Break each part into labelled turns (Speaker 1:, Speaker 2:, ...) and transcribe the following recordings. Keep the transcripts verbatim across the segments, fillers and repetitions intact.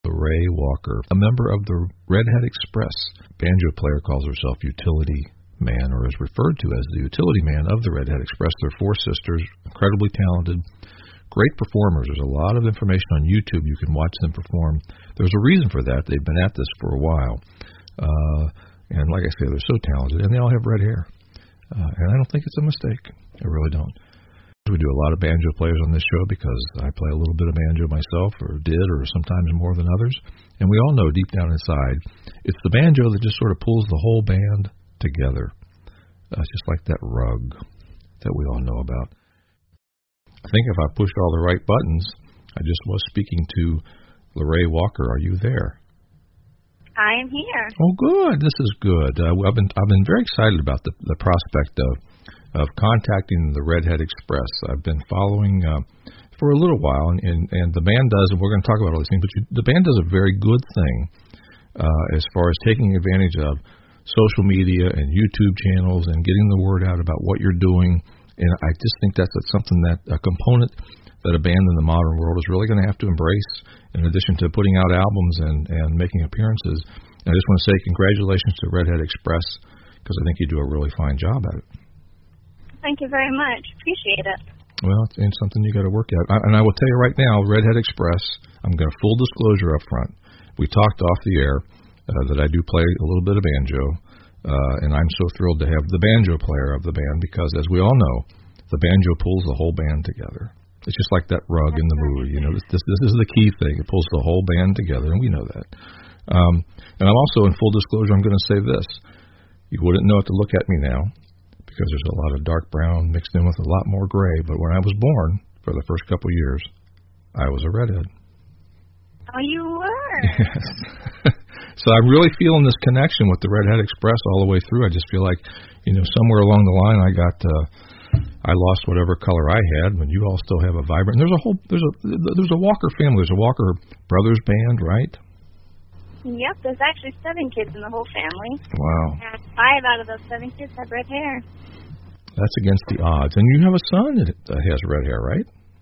Speaker 1: LaRae Walker, a member of the Redhead Express. Banjo player calls herself Utility Man, or is referred to as the Utility Man of the Redhead Express. They're four sisters, incredibly talented, great performers. There's a lot of information on YouTube. You can watch them perform. There's a reason for that. They've been at this for a while. Uh, and like I say, they're so talented, and they all have red hair. Uh, and I don't think it's a mistake. I really don't. We do a lot of banjo players on this show because I play a little bit of banjo myself, or did, or sometimes more than others. And we all know deep down inside, it's the banjo that just sort of pulls the whole band together. Uh, just like that rug that we all know about. I think if I pushed all the right buttons, I just was speaking to LaRae Walker. Are you there?
Speaker 2: I am here.
Speaker 1: Oh, good. This is good. Uh, I've been I've been very excited about the, the prospect of of contacting the Redhead Express. I've been following uh, for a little while, and, and, and the band does, and we're going to talk about all these things, but you, the band does a very good thing uh, as far as taking advantage of social media and YouTube channels and getting the word out about what you're doing. And I just think that's, that's something that, a component that a band in the modern world is really going to have to embrace, in addition to putting out albums and, and making appearances. And I just want to say congratulations to Redhead Express, because I think you do a really fine job at it.
Speaker 2: Thank you very much. Appreciate it.
Speaker 1: Well, it's, it's something you got to work at. I, and I will tell you right now, Redhead Express, I'm going to full disclosure up front. We talked off the air uh, that I do play a little bit of banjo, uh, and I'm so thrilled to have the banjo player of the band because, as we all know, the banjo pulls the whole band together. It's just like that rug
Speaker 2: That's
Speaker 1: in the
Speaker 2: right.
Speaker 1: movie. You know, this, this, this is the key thing. It pulls the whole band together, and we know that. Um, and I'm also, in full disclosure, I'm going to say this. You wouldn't know it to look at me now, because there's a lot of dark brown mixed in with a lot more gray. But when I was born, for the first couple of years, I was a redhead.
Speaker 2: Oh, you were?
Speaker 1: Yes. So I'm really feeling this connection with the Redhead Express all the way through. I just feel like, you know, somewhere along the line I got, uh, I lost whatever color I had, when you all still have a vibrant. And there's a whole, there's a, there's a Walker family. There's a Walker Brothers band, right?
Speaker 2: Yep, there's actually seven kids in the whole family.
Speaker 1: Wow.
Speaker 2: And five out of those seven kids have red hair.
Speaker 1: That's against the odds. And you have a son that has red hair, right?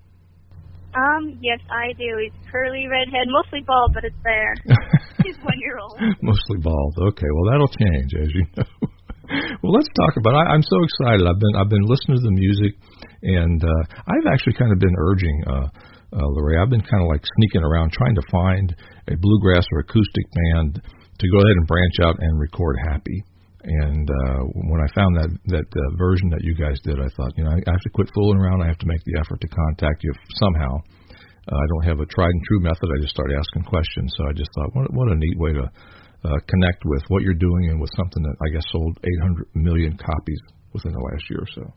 Speaker 2: Um, yes, I do. He's curly, redhead, mostly bald, but it's there. He's one year old.
Speaker 1: Mostly bald. Okay, well that'll change, as you know. Well, let's talk about. I, I'm so excited. I've been I've been listening to the music, and uh, I've actually kind of been urging uh, uh, LaRae. I've been kind of like sneaking around trying to find a bluegrass or acoustic band to go ahead and branch out and record Happy. And uh, when I found that that uh, version that you guys did, I thought, you know, I, I have to quit fooling around. I have to make the effort to contact you somehow. Uh, I don't have a tried and true method. I just started asking questions. So I just thought, what, what a neat way to uh, connect with what you're doing and with something that I guess sold eight hundred million copies within the last year or so.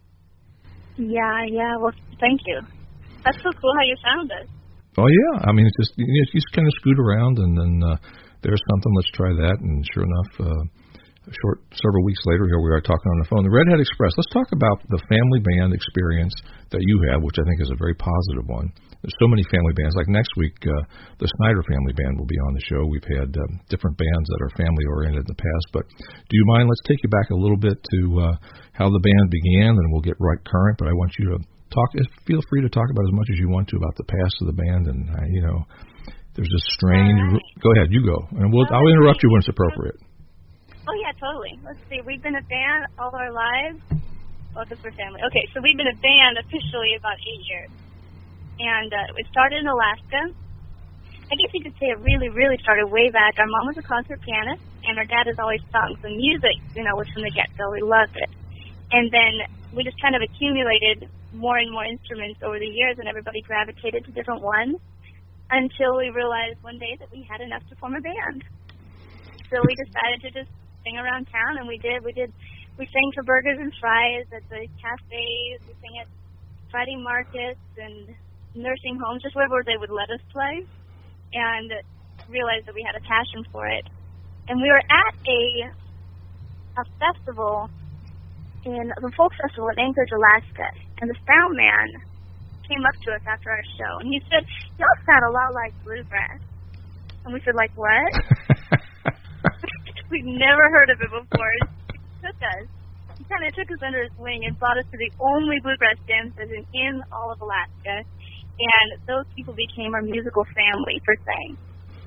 Speaker 2: Yeah, yeah. Well, thank you. That's so cool how you found us.
Speaker 1: Oh yeah, I mean, it's just you, know, you just kind of scoot around, and then uh, there's something. Let's try that, and sure enough. Uh, A short several weeks later, here we are talking on the phone. The Redhead Express. Let's talk about the family band experience that you have, which I think is a very positive one. There's so many family bands. Like next week, uh, the Snyder Family Band will be on the show. We've had um, different bands that are family-oriented in the past. But do you mind? Let's take you back a little bit to uh, how the band began, and we'll get right current. But I want you to talk. Feel free to talk about as much as you want to about the past of the band. And uh, you know, there's this strange.
Speaker 2: Right.
Speaker 1: Go ahead, you go, and we'll. I'll interrupt you when it's appropriate.
Speaker 2: Oh, yeah, totally. Let's see. We've been a band all our lives. Well, because we're family. Okay, so we've been a band officially about eight years. And uh, it started in Alaska. I guess you could say it really, really started way back. Our mom was a concert pianist, and our dad has always taught us the music, you know, was from the get-go. We loved it. And then we just kind of accumulated more and more instruments over the years, and everybody gravitated to different ones until we realized one day that we had enough to form a band. So we decided to just sing around town, and we did. We did. We sang for burgers and fries at the cafes. We sang at Friday markets and nursing homes, just wherever they would let us play, and realized that we had a passion for it. And we were at a a festival in the folk festival in Anchorage, Alaska, and the sound man came up to us after our show, and he said, "Y'all sound a lot like bluegrass." And we said, "Like what?" We'd never heard of it before. He took us. He kind of took us under his wing and brought us to the only bluegrass jam session in all of Alaska. And those people became our musical family, per se.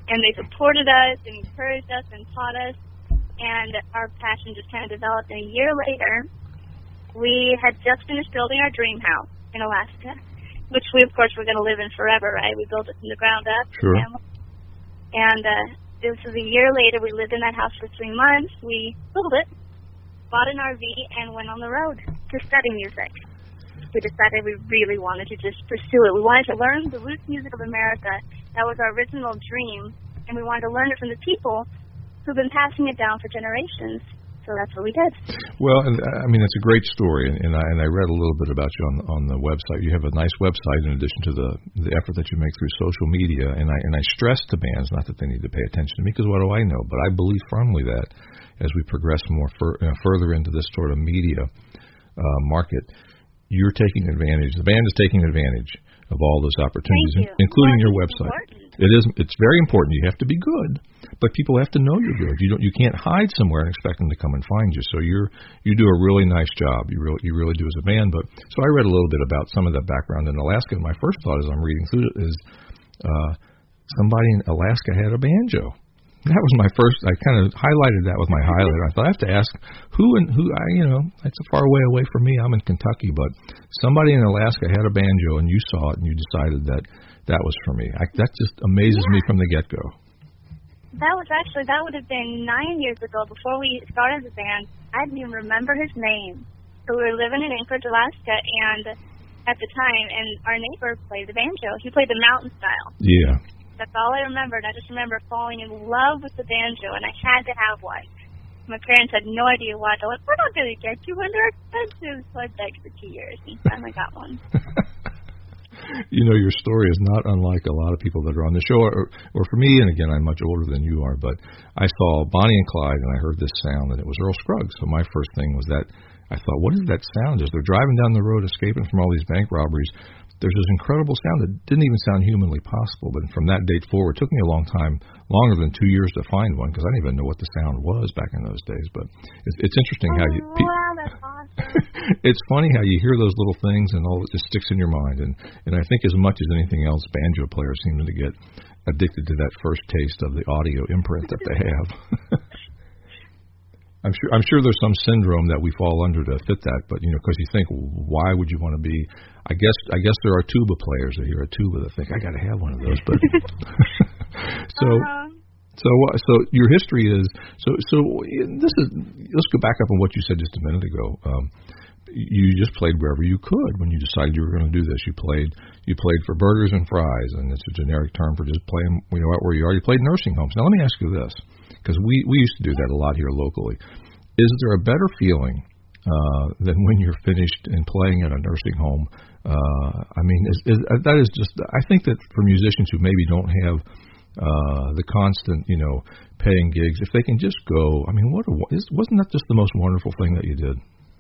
Speaker 2: and they supported us and encouraged us and taught us, and our passion just kind of developed. And a year later, we had just finished building our dream house in Alaska, which we, of course, were going to live in forever, right? We built it from the ground up.
Speaker 3: Sure.
Speaker 2: And uh, this was a year later. We lived in that house for three months. We sold it, bought an R V, and went on the road to study music. We decided we really wanted to just pursue it. We wanted to learn the roots music of America. That was our original dream, and we wanted to learn it from the people who've been passing it down for generations. So that's what we did.
Speaker 1: Well, and, I mean, it's a great story, and, and I and I read a little bit about you on on the website. You have a nice website in addition to the the effort that you make through social media. And I and I stress to bands, not that they need to pay attention to me, because what do I know? But I believe firmly that as we progress more fur, uh, further into this sort of media uh, market, you're taking advantage. The band is taking advantage of all those opportunities,
Speaker 2: you.
Speaker 1: including
Speaker 2: well,
Speaker 1: your website. Important. It is. It's very important. You have to be good, but people have to know you're good. You don't. You can't hide somewhere and expect them to come and find you. So you're you do a really nice job. You really you really do as a band. But so I read a little bit about some of that background in Alaska. And my first thought as I'm reading through it is uh, somebody in Alaska had a banjo. That was my first. I kind of highlighted that with my highlighter. I thought I have to ask who and who. I you know that's a far way away from me. I'm in Kentucky, but somebody in Alaska had a banjo, and you saw it, and you decided that that was for me. I, that just amazes
Speaker 2: yeah.
Speaker 1: me from the get go.
Speaker 2: That was actually that would have been nine years ago before we started the band. I didn't even remember his name. So we were living in Anchorage, Alaska, and at the time, and our neighbor played the banjo. He played the mountain style.
Speaker 1: Yeah.
Speaker 2: That's all I remembered. I just remember falling in love with the banjo, and I had to have one. My parents had no idea why. They're like, we're not going to get you one. They're expensive. So I begged for two years, and finally got one.
Speaker 1: You know, your story is not unlike a lot of people that are on the show, or, or for me, and again, I'm much older than you are, but I saw Bonnie and Clyde, and I heard this sound, and it was Earl Scruggs. So my first thing was that I thought, what is that sound? As they're driving down the road, escaping from all these bank robberies, there's this incredible sound that didn't even sound humanly possible. But from that date forward, it took me a long time, longer than two years to find one, because I didn't even know what the sound was back in those days. But it's, it's interesting
Speaker 2: oh,
Speaker 1: how you.
Speaker 2: Pe- wow, that's awesome.
Speaker 1: It's funny how you hear those little things and all it just sticks in your mind. And and I think as much as anything else, banjo players seem to get addicted to that first taste of the audio imprint that they have. I'm sure I'm sure there's some syndrome that we fall under to fit that, but you know, because you think, why would you want to be? I guess I guess there are tuba players that hear a tuba that think I got to have one of those. But so
Speaker 2: uh-huh.
Speaker 1: so so your history is so so this is let's go back up on what you said just a minute ago. Um, you just played wherever you could when you decided you were going to do this. You played you played for burgers and fries, and it's a generic term for just playing you know where you are. You played nursing homes. Now let me ask you this. Because we, we used to do that a lot here locally. Is there a better feeling uh, than when you're finished in playing at a nursing home? Uh, I mean, is, is, that is just, I think that for musicians who maybe don't have uh, the constant, you know, paying gigs, if they can just go, I mean, what a, wasn't that just the most wonderful thing that you did?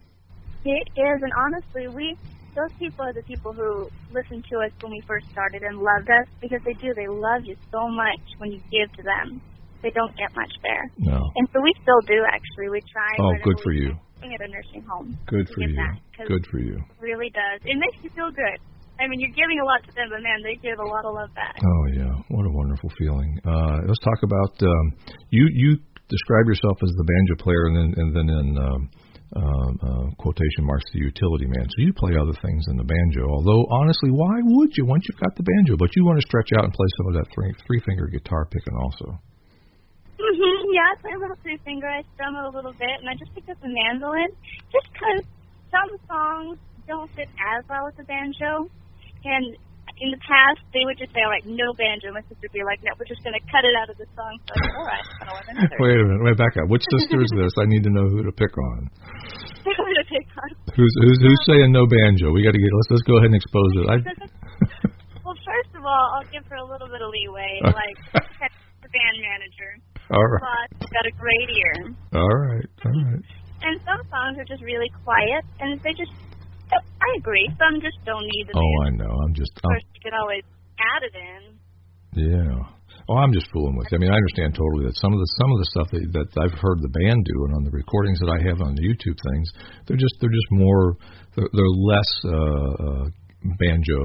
Speaker 2: It is, and honestly, we those people are the people who listened to us when we first started and loved us, because they do. They love you so much when you give to them. They don't get much there.
Speaker 1: No.
Speaker 2: And so we still do, actually. We try.
Speaker 1: Oh, good for you.
Speaker 2: At a nursing home.
Speaker 1: Good for you. Good for you.
Speaker 2: It really does. It makes you feel good. I mean, you're giving a lot to them, but man, they give a lot of love back.
Speaker 1: Oh, yeah. What a wonderful feeling. Uh, let's talk about, um, you You describe yourself as the banjo player, and then, and then in um, uh, uh, quotation marks, the utility man. So you play other things than the banjo, although, honestly, why would you once you've got the banjo? But you want to stretch out and play some of that three, three-finger guitar picking also.
Speaker 2: Mm-hmm, yeah, I play a little three-finger. I strum it a little bit, and I just picked up the mandolin just because some songs don't fit as well with the banjo. And in the past, they would just say, all right, no banjo. My sister would be like, no, we're just going to cut it out of the song. So I said, all right, I want another.
Speaker 1: Wait a minute, wait, back up. Which sister is this? I need to know who to pick on.
Speaker 2: Who to pick on?
Speaker 1: Who's, who's, who's saying no banjo? We got to get, let's, let's go ahead and expose it. I...
Speaker 2: Well, first of all, I'll give her a little bit of leeway. Like, the band manager.
Speaker 1: All right.
Speaker 2: But got a great ear.
Speaker 1: All right, all right.
Speaker 2: And some songs are just really quiet, and they just, I agree, some just don't need the
Speaker 1: Oh,
Speaker 2: band.
Speaker 1: I know. I'm just...
Speaker 2: Of course, you can always add it in.
Speaker 1: Yeah. Oh, I'm just fooling with you. I mean, I understand totally that some of the some of the stuff that, that I've heard the band do, and on the recordings that I have on the YouTube things, they're just they're just more, they're, they're less uh, uh, banjo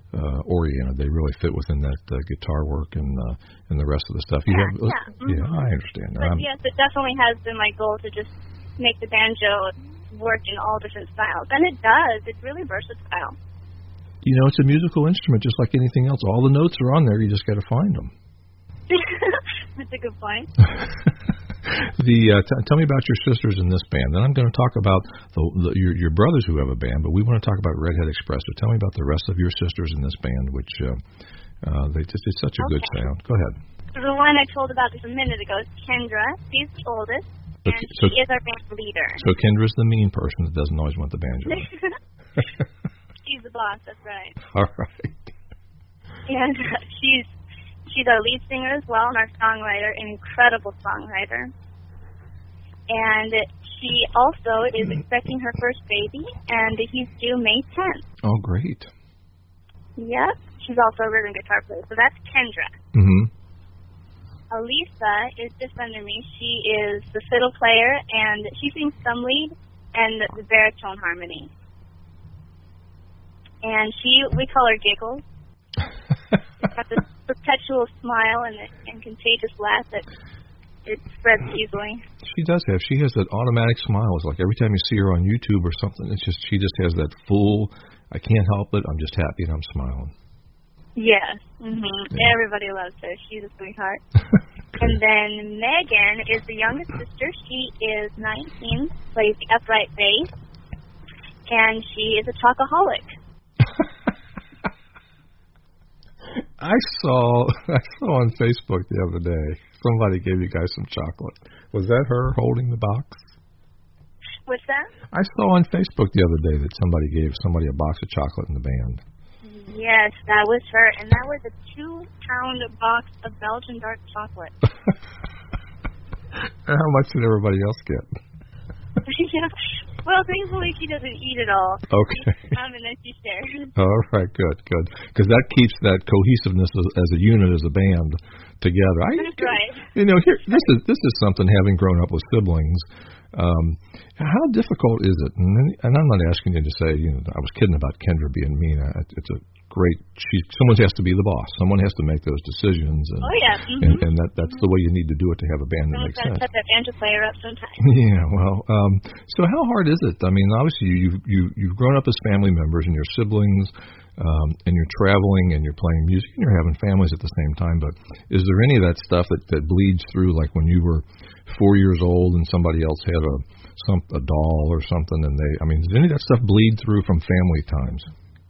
Speaker 1: uh, oriented. They really fit within that uh, guitar work and uh, and the rest of the stuff. You
Speaker 2: yeah,
Speaker 1: have,
Speaker 2: yeah. Mm-hmm.
Speaker 1: yeah, I understand.
Speaker 2: But
Speaker 1: I'm,
Speaker 2: yes, it definitely has been my goal to just make the banjo work in all different styles, and it does. It's really versatile.
Speaker 1: You know, it's a musical instrument just like anything else. All the notes are on there. You just got to find them.
Speaker 2: That's a good point.
Speaker 1: the uh, t- tell me about your sisters in this band. Then I'm going to talk about the, the, your, your brothers who have a band, but we want to talk about Redhead Express. So tell me about the rest of your sisters in this band, which uh, uh, they just it's such a okay. good sound. Go ahead.
Speaker 2: So the one I told about just a minute ago is Kendra. She's the oldest, and so, she is our band leader.
Speaker 1: So Kendra's the mean person that doesn't always want the banjo.
Speaker 2: She's the boss. That's right.
Speaker 1: All right.
Speaker 2: And uh, she's she's our lead singer as well, and our songwriter, an incredible songwriter. And she also is expecting her first baby, and he's due May tenth.
Speaker 1: Oh, great.
Speaker 2: Yep. She's also a rhythm guitar player. So that's Kendra.
Speaker 1: Mm-hmm.
Speaker 2: Alisa is just under me. She is the fiddle player, and she sings some lead and the baritone harmony. And she, we call her Giggles. She's got this perpetual smile and a and contagious laugh that it spreads easily.
Speaker 1: She does have. She has that automatic smile. It's like every time you see her on YouTube or something, it's just she just has that full, I can't help it, I'm just happy and I'm smiling.
Speaker 2: Yes. Mm-hmm. Yeah. Everybody loves her. She's a sweetheart. And then Megan is the youngest sister. She is nineteen, plays the upright bass, and she is a chocoholic.
Speaker 1: I saw I saw on Facebook the other day, somebody gave you guys some chocolate. Was that her holding the box?
Speaker 2: What's that?
Speaker 1: I saw on Facebook the other day that somebody gave somebody a box of chocolate in the band.
Speaker 2: Yes, that was her, and that was a two-pound box of Belgian dark chocolate.
Speaker 1: How much did everybody else get?
Speaker 2: Yeah. Well, thankfully she doesn't eat it all.
Speaker 1: Okay.
Speaker 2: She um, and then she shares.
Speaker 1: All right, good, good. Because that keeps that cohesiveness as, as a unit, as a band, together. I,
Speaker 2: That's right.
Speaker 1: You know, here this is this is something. Having grown up with siblings, um, how difficult is it? And, and I'm not asking you to say, you know, I was kidding about Kendra being mean. I, it's a great. She, someone has to be the boss. Someone has to make those decisions. And,
Speaker 2: oh yeah. Mm-hmm.
Speaker 1: And, and that that's mm-hmm. the way you need to do it to have a band that
Speaker 2: Someone's
Speaker 1: makes sense.
Speaker 2: Set that banjo player up sometime.
Speaker 1: Yeah. Well. Um, so how hard is it? I mean, obviously you you you've grown up as family members and your siblings, um, and you're traveling and you're playing music and you're having families at the same time. But is there any of that stuff that that bleeds through, like when you were four years old and somebody else had a some a doll or something, and they? I mean, does any of that stuff bleed through from family times?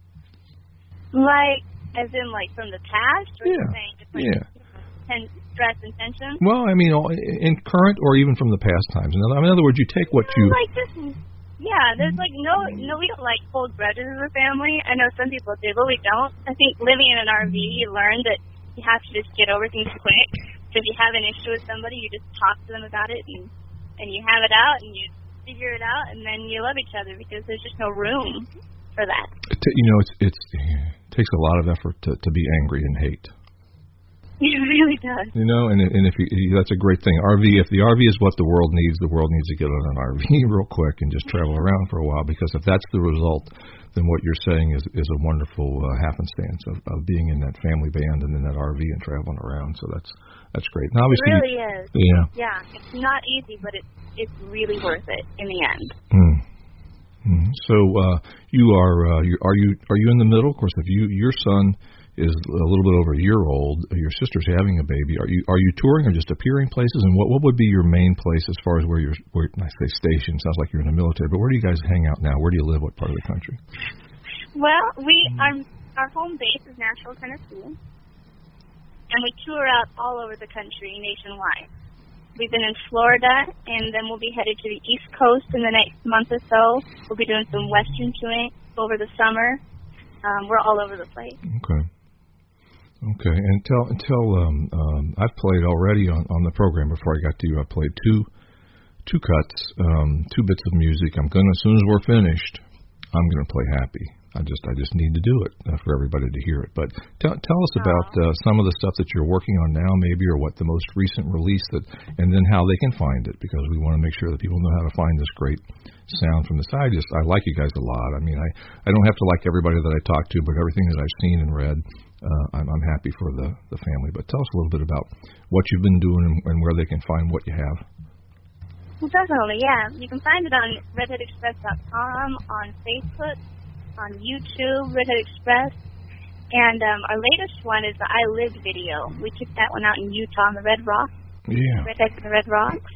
Speaker 2: Like, as in, like, from the past? Or
Speaker 1: Yeah.
Speaker 2: Saying just like,
Speaker 1: Yeah.
Speaker 2: ten, stress and tension?
Speaker 1: Well, I mean, in current or even from the past times. In other, I mean, in other words, you take what you...
Speaker 2: Like this, yeah, there's like no, no, we don't like hold grudges as a family. I know some people do, but we don't. I think living in an R V, you learn that you have to just get over things quick. So if you have an issue with somebody, you just talk to them about it, and, and you have it out, and you figure it out, and then you love each other because there's just no room for that.
Speaker 1: You know, it's, it's it takes a lot of effort to, to be angry and hate.
Speaker 2: It really does.
Speaker 1: You know, and and if you, that's a great thing. R V, if the R V is what the world needs, the world needs to get on an R V real quick and just travel around for a while. Because if that's the result, then what you're saying is is a wonderful uh, happenstance of, of being in that family band and in that R V and traveling around. So that's that's great. Now, obviously,
Speaker 2: it really is.
Speaker 1: Yeah.
Speaker 2: Yeah, it's not easy, but it's it's really worth it in the end.
Speaker 1: Mm. Mm. So uh, you are uh, you, are you are you in the middle? Of course, if you your son is a little bit over a year old, your sister's having a baby. Are you are you touring or just appearing places? And what what would be your main place as far as where you're? Where I say station sounds like you're in the military, but where do you guys hang out now? Where do you live? What part of the country?
Speaker 2: Well, we our our home base is Nashville, Tennessee, and we tour out all over the country nationwide. We've been in Florida, and then we'll be headed to the East Coast in the next month or so. We'll be doing some Western touring over the summer. Um, we're all over the place.
Speaker 1: Okay. Okay, and tell tell um, um, I've played already on, on the program before I got to you. I played two two cuts, um, two bits of music. I'm gonna as soon as we're finished, I'm gonna play Happy. I just I just need to do it uh, for everybody to hear it. But tell tell us
Speaker 2: Aww.
Speaker 1: about uh, some of the stuff that you're working on now, maybe, or what the most recent release that, and then how they can find it, because we want to make sure that people know how to find this great sound from the side. Just I like you guys a lot. I mean, I I don't have to like everybody that I talk to, but everything that I've seen and read, uh, I'm I'm happy for the the family. But tell us a little bit about what you've been doing and, and where they can find what you have.
Speaker 2: Well, definitely, yeah. You can find it on redhead express dot com, on Facebook, on YouTube, Redhead Express. And um, our latest one is the I Lived video. We took that one out in Utah on the Red Rock.
Speaker 1: Yeah.
Speaker 2: Redhead and the Red Rocks.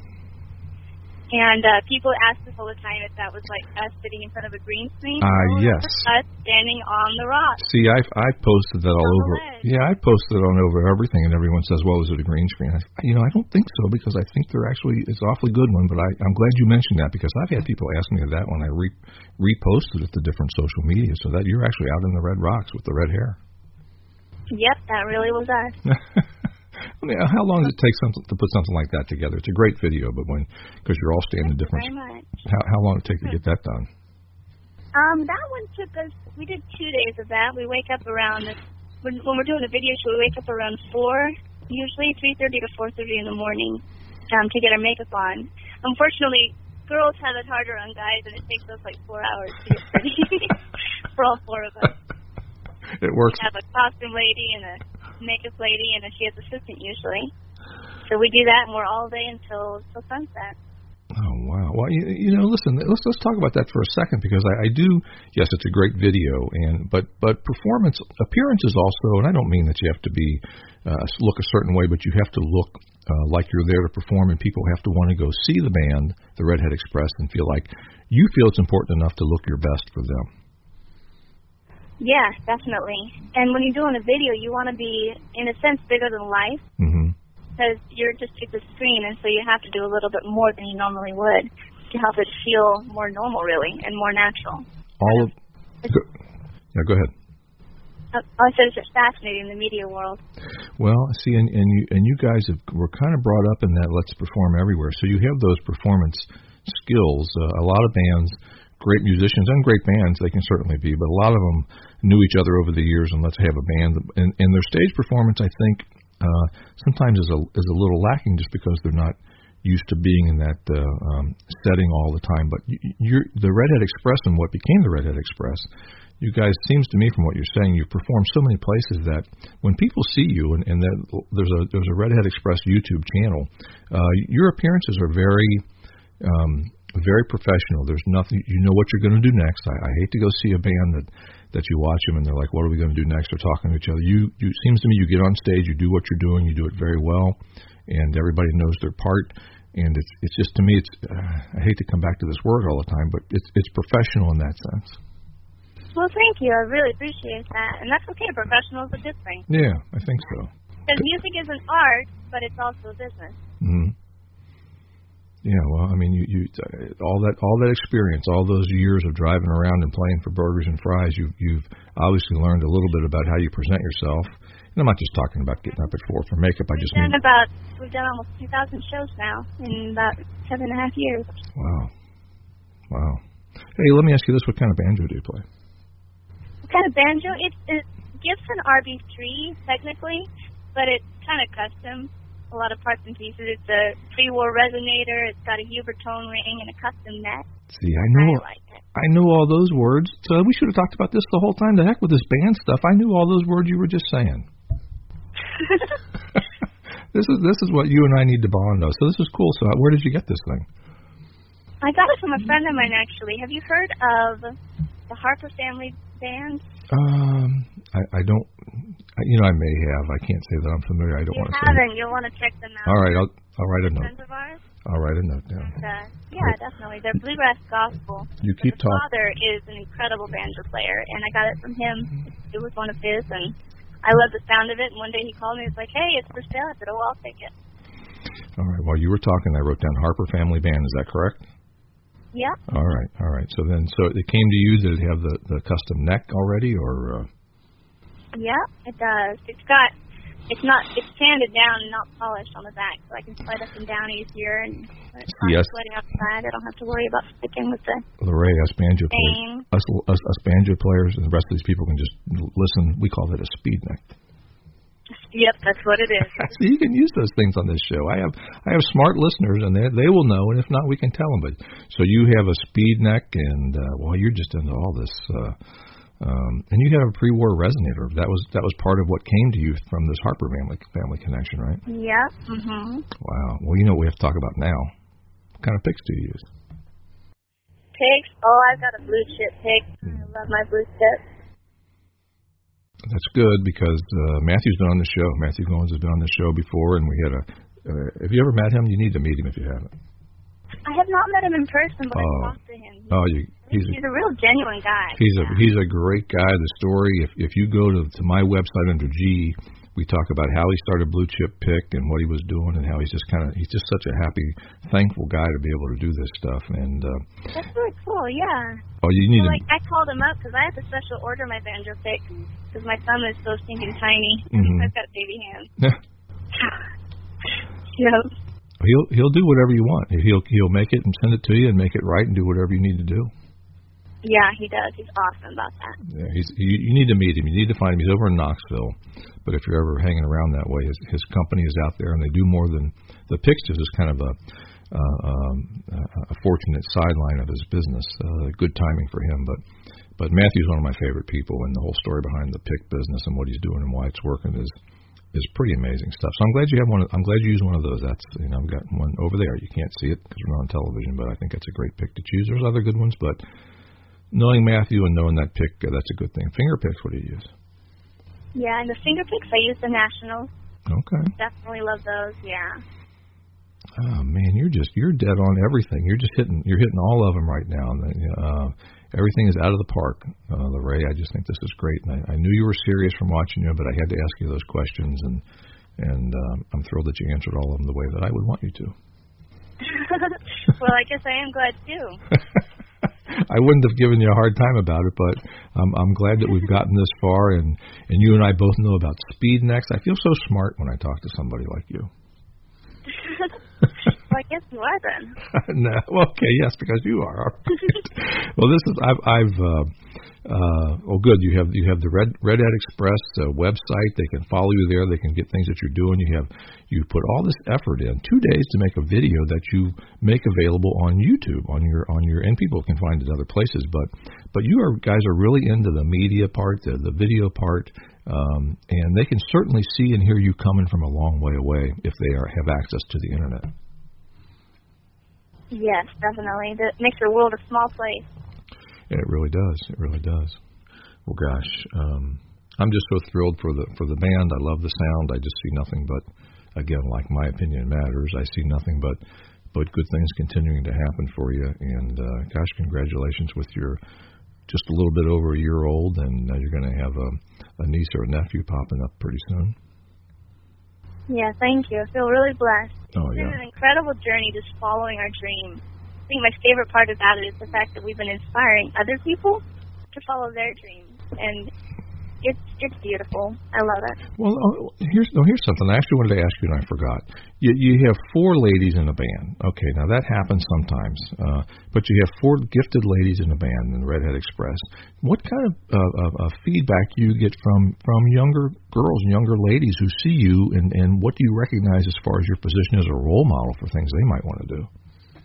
Speaker 2: And uh, people ask us all the time if that was like us sitting in front of a green screen.
Speaker 1: Ah, uh,
Speaker 2: no,
Speaker 1: yes.
Speaker 2: Us standing on the rock.
Speaker 1: See, I I posted that all
Speaker 2: on
Speaker 1: over. Yeah, I posted it on over everything, and everyone says, "Well, is it a green screen?" I, you know, I don't think so, because I think they're actually it's an awfully good one. But I, I'm glad you mentioned that, because I've had people ask me that when I re, reposted it to different social media, so that you're actually out in the Red Rocks with the red hair.
Speaker 2: Yep, that really was us.
Speaker 1: I mean, how long does it take something to put something like that together? It's a great video, but when because you're all standing different.
Speaker 2: Very much.
Speaker 1: How how long did it take to get that done?
Speaker 2: Um, that one took us. We did two days of that. We wake up around when when we're doing the video show. We wake up around four, usually three thirty to four thirty in the morning, um, to get our makeup on. Unfortunately, girls have it harder on guys, and it takes us like four hours to get ready for all four of us.
Speaker 1: It works.
Speaker 2: We have a costume lady and a makeup lady, and then she has an assistant usually. So we do that, and we're all day until, until sunset.
Speaker 1: Oh, wow. Well, you, you know, listen, let's let's talk about that for a second, because I, I do, yes, it's a great video, and but but performance, appearances also, and I don't mean that you have to be, uh, look a certain way, but you have to look uh, like you're there to perform, and people have to want to go see the band, the Redhead Express, and feel like you feel it's important enough to look your best for them.
Speaker 2: Yeah, definitely. And when you're doing a video, you want to be, in a sense, bigger than life.
Speaker 1: Mm-hmm. Because
Speaker 2: you're just at the screen, and so you have to do a little bit more than you normally would to help it feel more normal, really, and more natural.
Speaker 1: All of... Go, yeah, go ahead.
Speaker 2: Uh, I said it's just fascinating, the media world.
Speaker 1: Well, see, and, and you and you guys have, were kind of brought up in that let's perform everywhere. So you have those performance skills. Uh, a lot of bands... great musicians and great bands, they can certainly be, but a lot of them knew each other over the years, and let's have a band. And, and their stage performance, I think, uh, sometimes is a is a little lacking, just because they're not used to being in that uh, um, setting all the time. But you're, the Redhead Express and what became the Redhead Express, you guys, seems to me from what you're saying, you perform so many places that when people see you, and, and there's a there's a Redhead Express YouTube channel, uh, your appearances are very... Um, very professional. There's nothing, you know what you're going to do next. I, I hate to go see a band that, that you watch them and they're like, what are we going to do next? They're talking to each other. You, you, it seems to me you get on stage, you do what you're doing, you do it very well, and everybody knows their part. And it's, it's just, to me, it's, uh, I hate to come back to this word all the time, but it's, it's professional in that sense.
Speaker 2: Well, thank you. I really appreciate that. And that's okay. Professional is a good thing.
Speaker 1: Yeah, I think so.
Speaker 2: Because music is an art, but it's also a business.
Speaker 1: Mm-hmm. Yeah, well, I mean, you, you all that all that experience, all those years of driving around and playing for burgers and fries, you've you've obviously learned a little bit about how you present yourself. And I'm not just talking about getting up at four for makeup. I just
Speaker 2: we've
Speaker 1: mean
Speaker 2: done about we've done almost two thousand shows now in about seven and a half years.
Speaker 1: Wow, wow. Hey, let me ask you this: what kind of banjo do you play?
Speaker 2: What kind of banjo? It's it, Gibson R B three technically, but it's kind of custom. A lot of parts and pieces. It's a pre-war resonator. It's got a Hubertone ring and a custom neck.
Speaker 1: See, I know,
Speaker 2: I, like it.
Speaker 1: I know all those words. So we should have talked about this the whole time. The heck with this band stuff. I knew all those words you were just saying. This is this is what you and I need to bond on. So this is cool. So where did you get this thing?
Speaker 2: I got it from a friend of mine, actually. Have you heard of the Harper Family Band?
Speaker 1: Um, I, I don't. You know, I may have. I can't say that I'm familiar. I don't
Speaker 2: you
Speaker 1: want to say.
Speaker 2: You haven't. You'll want to check them out.
Speaker 1: All right, I'll I'll write a note.
Speaker 2: Friends of ours.
Speaker 1: I'll write a note down.
Speaker 2: And, uh, yeah, right. Definitely. They're bluegrass gospel.
Speaker 1: You keep talking.
Speaker 2: My father is an incredible banjo player, and I got it from him. It was one of his, and I love the sound of it. And one day he called me. He was like, "Hey, it's for sale." I said, "Oh, I'll take it."
Speaker 1: All right. While you were talking, I wrote down Harper Family Band. Is that correct?
Speaker 2: Yeah.
Speaker 1: All right. All right. So then, so it came to you. Did it have the the custom neck already, or? Uh...
Speaker 2: Yeah, it does. It's got it's not, it's sanded down and not polished on the back, so I can slide up and down easier, and when it's not
Speaker 1: yes.
Speaker 2: sweating outside, I don't have to worry about sticking with the
Speaker 1: Lorraine, us banjo players, us, us, us banjo players and the rest of these people can just listen. We call that a speed neck.
Speaker 2: Yep, that's what it is.
Speaker 1: So you can use those things on this show. I have I have smart listeners, and they they will know, and if not, we can tell them. But so you have a speed neck, and uh, well, you're just into all this. Uh, um, and you have a pre-war resonator. That was that was part of what came to you from this Harper family family connection, right?
Speaker 2: Yep. Mhm.
Speaker 1: Wow. Well, you know what we have to talk about now. What kind of picks do you use?
Speaker 2: Picks? Oh, I've got a blue chip pick. I love my blue chip.
Speaker 1: That's good because uh, Matthew's been on the show. Matthew Goins has been on the show before, and we had a. Uh, have you ever met him? You need to meet him if you haven't.
Speaker 2: I have not met him in person, but oh. I've talked to him. He's,
Speaker 1: oh, you, he's,
Speaker 2: he's a, a real genuine guy.
Speaker 1: He's
Speaker 2: yeah.
Speaker 1: a he's a great guy. The story. If if you go to to my website under G, we talk about how he started Blue Chip Pick and what he was doing, and how he's just kind of he's just such a happy, thankful guy to be able to do this stuff. And uh,
Speaker 2: that's really cool. Yeah.
Speaker 1: Oh, you need
Speaker 2: so,
Speaker 1: to.
Speaker 2: Like I called him up because I had to special order my banjo pick because my thumb is so stinking tiny.
Speaker 1: Mm-hmm.
Speaker 2: I've got baby hands. Yeah.
Speaker 1: He'll he'll do whatever you want. He'll he'll make it and send it to you and make it right and do whatever you need to do.
Speaker 2: Yeah, he does. He's awesome about that.
Speaker 1: Yeah, he's you, you need to meet him. You need to find him. He's over in Knoxville. But if you're ever hanging around that way, his his company is out there and they do more than the picks. Is kind of a uh, um, a fortunate sideline of his business. Uh, good timing for him. But but Matthew's one of my favorite people, and the whole story behind the pick business and what he's doing and why it's working is. is pretty amazing stuff. So I'm glad you have one. Of, I'm glad you use one of those. That's you know I've got one over there. You can't see it because we're not on television, but I think that's a great pick to choose. There's other good ones, but knowing Matthew and knowing that pick, uh, that's a good thing. Finger picks, what do you use?
Speaker 2: Yeah, and the finger picks I use the Nationals.
Speaker 1: Okay.
Speaker 2: Definitely love those. Yeah.
Speaker 1: Oh man, you're just you're dead on everything. You're just hitting you're hitting all of them right now. And, uh, everything is out of the park, uh, Lorraine. I just think this is great. And I, I knew you were serious from watching you, but I had to ask you those questions, and and um, I'm thrilled that you answered all of them the way that I would want you to.
Speaker 2: Well, I guess I am glad too.
Speaker 1: I wouldn't have given you a hard time about it, but I'm, I'm glad that we've gotten this far, and, and you and I both know about speed necks. I feel so smart when I talk to somebody like you.
Speaker 2: Well, I guess you are then.
Speaker 1: No, well, okay, yes, because you are. All right. Well, this is I've, I've uh, uh, oh, good. You have you have the Red Redhead Express uh, website. They can follow you there. They can get things that you're doing. You have you put all this effort in two days to make a video that you make available on YouTube on your on your and people can find it other places. But but you are guys are really into the media part, the the video part. Um, and they can certainly see and hear you coming from a long way away if they are, have access to the internet.
Speaker 2: Yes, definitely. That makes your world a small place.
Speaker 1: Yeah, it really does. It really does. Well, gosh, um, I'm just so thrilled for the for the band. I love the sound. I just see nothing but, again, like my opinion matters. I see nothing but but good things continuing to happen for you. And uh, gosh, congratulations with your just a little bit over a year old, and uh, you're going to have a, a niece or a nephew popping up pretty soon.
Speaker 2: Yeah, thank you. I feel really blessed.
Speaker 1: Oh,
Speaker 2: it's
Speaker 1: yeah.
Speaker 2: been an incredible journey just following our dream. I think my favorite part about it is the fact that we've been inspiring other people to follow their dreams. And it's it's beautiful. I love it.
Speaker 1: Well, oh, here's no, here's something I actually wanted to ask you and I forgot. You you have four ladies in a band. Okay, now that happens sometimes, uh, but you have four gifted ladies in a band in the Redhead Express. What kind of uh, of, of feedback do you get from from younger girls and younger ladies who see you, and and what do you recognize as far as your position as a role model for things they might want to do?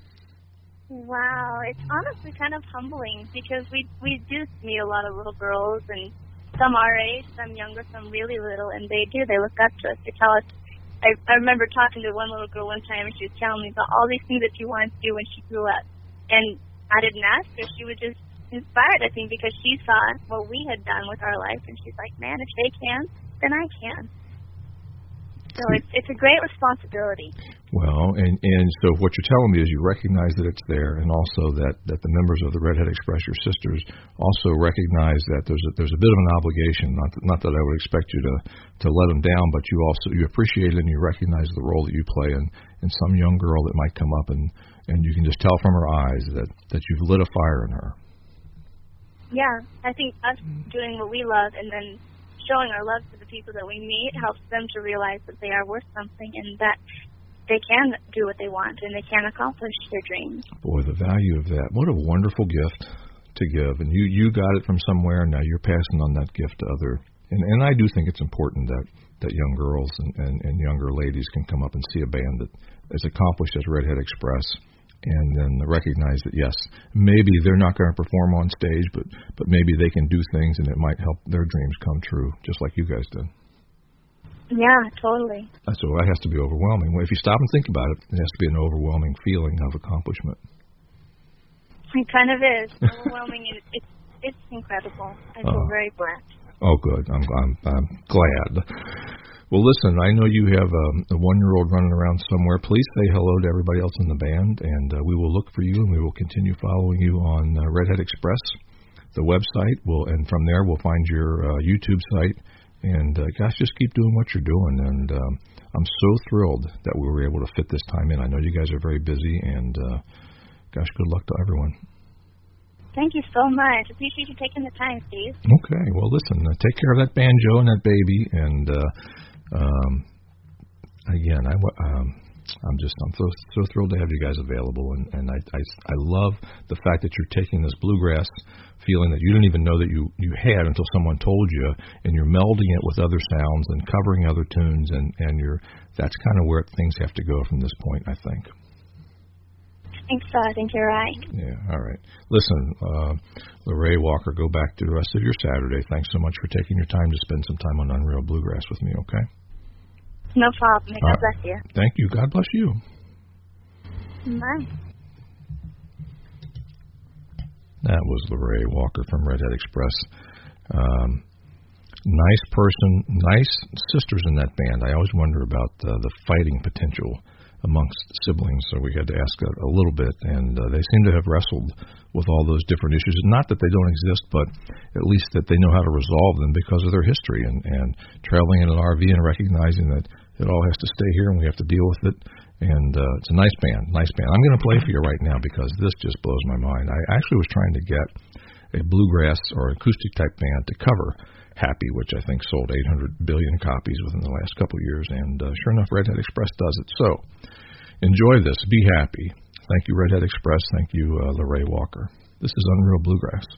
Speaker 2: Wow, it's honestly kind of humbling because we we do meet a lot of little girls, and some our age, some younger, some really little, and they do. They look up to us. They tell us. I, I remember talking to one little girl one time, and she was telling me about all these things that she wanted to do when she grew up. And I didn't ask her. She was just inspired, I think, because she saw what we had done with our life, and she's like, man, if they can, then I can. So it's it's a great responsibility.
Speaker 1: Well, and, and so what you're telling me is you recognize that it's there, and also that, that the members of the Redhead Express, your sisters, also recognize that there's a, there's a bit of an obligation. Not that, not that I would expect you to, to let them down, but you also you appreciate it and you recognize the role that you play in, in some young girl that might come up, and, and you can just tell from her eyes that, that you've lit a fire in her.
Speaker 2: Yeah, I think us doing what we love and then showing our love to the people that we meet helps them to realize that they are worth something and that they can do what they want and they can accomplish their dreams.
Speaker 1: Boy, the value of that. What a wonderful gift to give. And you, you got it from somewhere, and now you're passing on that gift to other. And, and I do think it's important that, that young girls and, and, and younger ladies can come up and see a band that is accomplished as Redhead Express, and then recognize that, yes, maybe they're not going to perform on stage, but, but maybe they can do things and it might help their dreams come true, just like you guys did.
Speaker 2: Yeah, totally.
Speaker 1: So that has to be overwhelming. Well, if you stop and think about it, it has to be an overwhelming feeling of accomplishment.
Speaker 2: It kind of is. Overwhelming. It, it's, it's incredible. I feel uh, very blessed.
Speaker 1: Oh, good. I'm, I'm, I'm glad. Well, listen, I know you have um, a one-year-old running around somewhere. Please say hello to everybody else in the band, and uh, we will look for you, and we will continue following you on uh, Redhead Express, the website. We'll, and from there, we'll find your uh, YouTube site. And, uh, gosh, just keep doing what you're doing. And um, I'm so thrilled that we were able to fit this time in. I know you guys are very busy, and, uh, gosh, good luck to everyone.
Speaker 2: Thank you so much. Appreciate you taking the time, Steve.
Speaker 1: Okay. Well, listen, uh, take care of that banjo and that baby, and... Uh, Um, again, I, um, I'm just I'm so, so thrilled to have you guys available, and, and I, I, I love the fact that you're taking this bluegrass feeling that you didn't even know that you, you had until someone told you, and you're melding it with other sounds and covering other tunes, and, and you're that's kind of where things have to go from this point, I think.
Speaker 2: I think so. I think you're right.
Speaker 1: Yeah, all right. Listen, uh, LaRae Walker, go back to the rest of your Saturday. Thanks so much for taking your time to spend some time on Unreal Bluegrass with me, okay?
Speaker 2: No problem. God uh, bless you.
Speaker 1: Thank you. God bless you.
Speaker 2: Bye.
Speaker 1: That was LaRae Walker from Redhead Express. Um, nice person, nice sisters in that band. I always wonder about uh, the fighting potential amongst siblings, so we had to ask a, a little bit, and uh, they seem to have wrestled with all those different issues. Not that they don't exist, but at least that they know how to resolve them because of their history, and, and traveling in an R V and recognizing that it all has to stay here and we have to deal with it. And uh, it's a nice band, nice band. I'm going to play for you right now because this just blows my mind. I actually was trying to get a bluegrass or acoustic type band to cover Happy, which I think sold eight hundred billion copies within the last couple of years, and uh, sure enough, Redhead Express does it. So, enjoy this. Be happy. Thank you, Redhead Express. Thank you, uh, LaRae Walker. This is Unreal Bluegrass.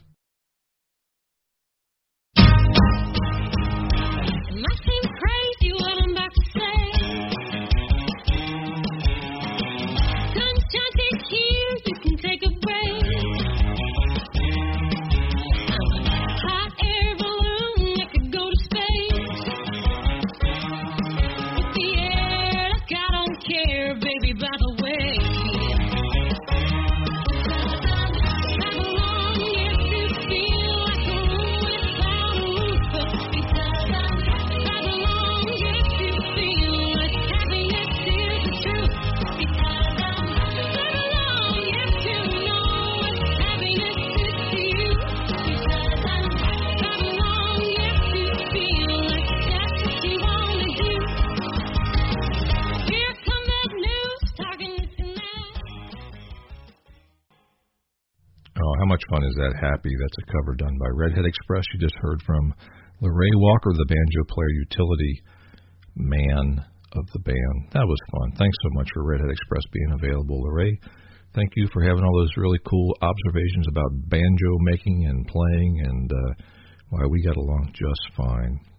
Speaker 1: How much fun is that, Happy? That's a cover done by Redhead Express. You just heard from LaRae Walker, the banjo player, utility man of the band. That was fun. Thanks so much for Redhead Express being available, LaRae. Thank you for having all those really cool observations about banjo making and playing, and uh, why we got along just fine.